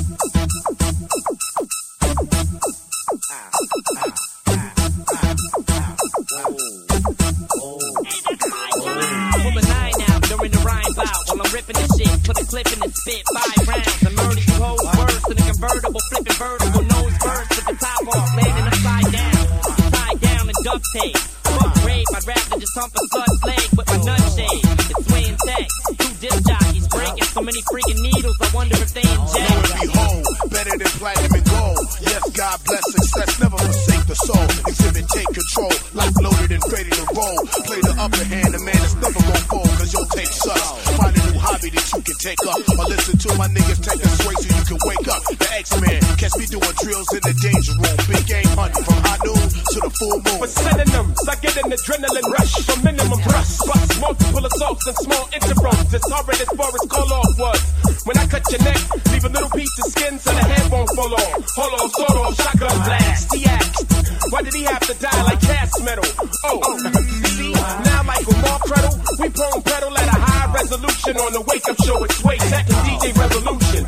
Pull a 9 out during the rhyme bout while I'm ripping the shit. Put a clip in and spit 5 rounds. I murder you hoes worse than a convertible, flipping vertical nose first with the top off, landing upside down. You're tied down in duct tape. Fuck rape, I'd rather just hump a slut's leg with my nut shade. It's swaying sex, 2 disc jockeys breaking so many freaking needles. I wonder if they inject. Behold, better than platinum and gold. Yes, God bless success, never forsake the soul. Exhibit, take control, lock loaded and ready to roll. Play the upper hand, the man is never gon' fold, cause your tape sucks. Find a new hobby that you can take up, or listen to my niggas take a sway so you can wake up. The X-Man, catch me doing drills in the danger room. Big game hunting from high noon to the full moon. For synonyms, I get an adrenaline rush for minimum thrust. Bust multiple assaults and small interrupts. As horrid as Boris Karloff was. When I cut your neck, leave a little piece of skin so the head won't fall off. Hold on, sort of, shotgun blast. He asked, why did he have to die like cast metal? Oh, see, now like a Mark Credle, we prone pedal at a high resolution on the wake up show. It's Sway Tech and DJ Revolution.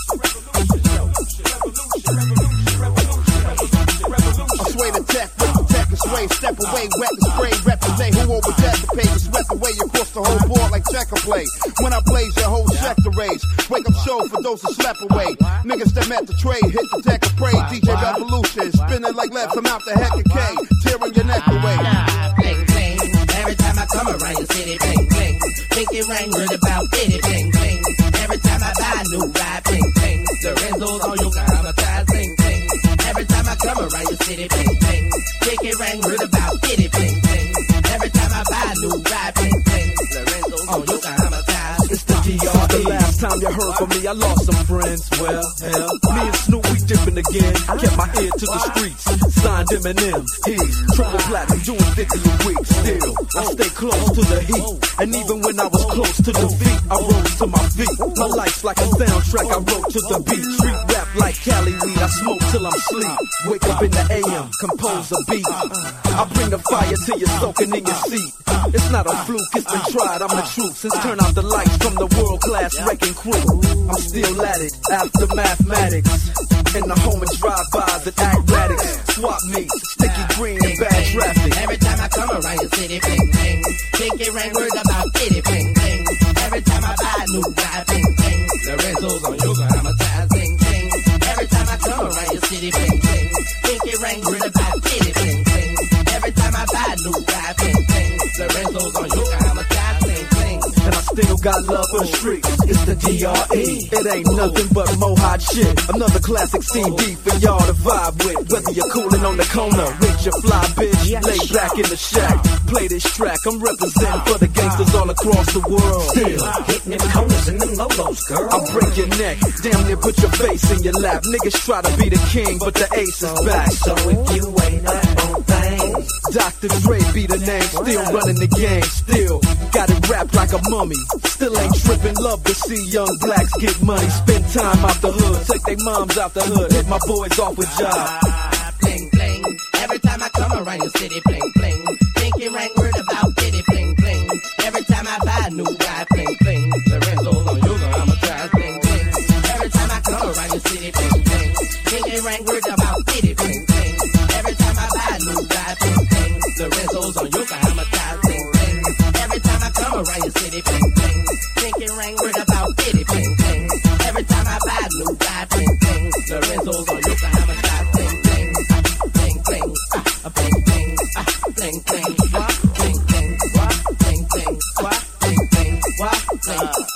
I sway the tech with the tech and sway. Step away, wet and spray, represent who over death to pay. You swept away across the whole board like checker play. When I blaze your whole sector rage. Wake up show for those who slept away. Niggas that met the trade, hit the deck and pray. DJ Revolution, spinning like lead from out the heck of K. Tearing your neck away. Bling, bling. Every time I come around your city, bling, bling. Think it rang word about it, bling, bling. Every time I buy a new ride, bling, bling. Lorenzo's on Yokohama ties, bling, bling. Every time I come around your city, bling, bling. Think it rang word about it, bling, bling. Every time I buy a new ride, bling, bling. Lorenzo's on Yokohama ties. It's the DR. The last time you heard from me, I lost some friends. Well, hell, me and Snoop, we dipping again. Kept my ear to the streets. Signed Eminem. He's triple platinum, doing 50 a week. Still, I stay close to the heat. And even when I was close to defeat, I rose to my feet. My life's like a soundtrack, I wrote to the beat. Street rap like Cali weed, I smoke till I'm sleep. Wake up in the AM, compose a beat. I bring the fire till you're soaking in your seat. It's not a fluke, it's been tried, I'm the truth. Since turn out the lights from the world-class wrecking crew, I'm still at it, after mathematics. In the home and drive-bys and acmatics. Swap meets, sticky green and bad traffic. Every time I come around your city, bling, bling. Think it rang word about it, bling, bling. Every time I buy a new ride, bling, bling. Lorenzo's on Yokohama ties, bling, bling. Every time I come around your city, bling, bling. Think it rang word about it, bling, bling. Every time I buy a new ride, bling, bling. Lorenzo's on Yokohama ties, bling, bling. And I still got love for the streets. It's the DRE. It ain't nothing but mohawk shit. Another classic CD for y'all to vibe with. Whether you're cooling on the corner with your fly bitch, lay back in the shack, play this track. I'm representing for the gangsters all across the world. Still hitting them corners and them lolos, girl. I'll break your neck, damn near put your face in your lap. Niggas try to be the king, but the ace is back. So if you ain't up on things, Dr. Dre be the name, still running the game. Still got it wrapped like a mummy. Still ain't tripping, love to see young blacks get money. Spend time out the hood, take their moms out the hood. Hit my boys off with jobs. Bling, bling. Every time I come around your city, bling, bling. Think it rang word about it, bling, bling. Every time I buy a new ride, bling, bling. Lorenzo's on Yokohama ties, bling, bling. Every time I come around your city, bling, bling. Think it rang word about it, bling, bling. Every time I buy a new ride, bling, bling. Lorenzo's on Yokohama ties, bling, bling. Every time I come around your city, bling, bling. Think it rang word about it, bling, bling. Every time I buy a new ride, bling, bling. Lorenzo's on Yokohama ties, bling, bling. Bling, bling, bling, bling, bling, bling, bling, bling, bling, bling, bling, bling, bling.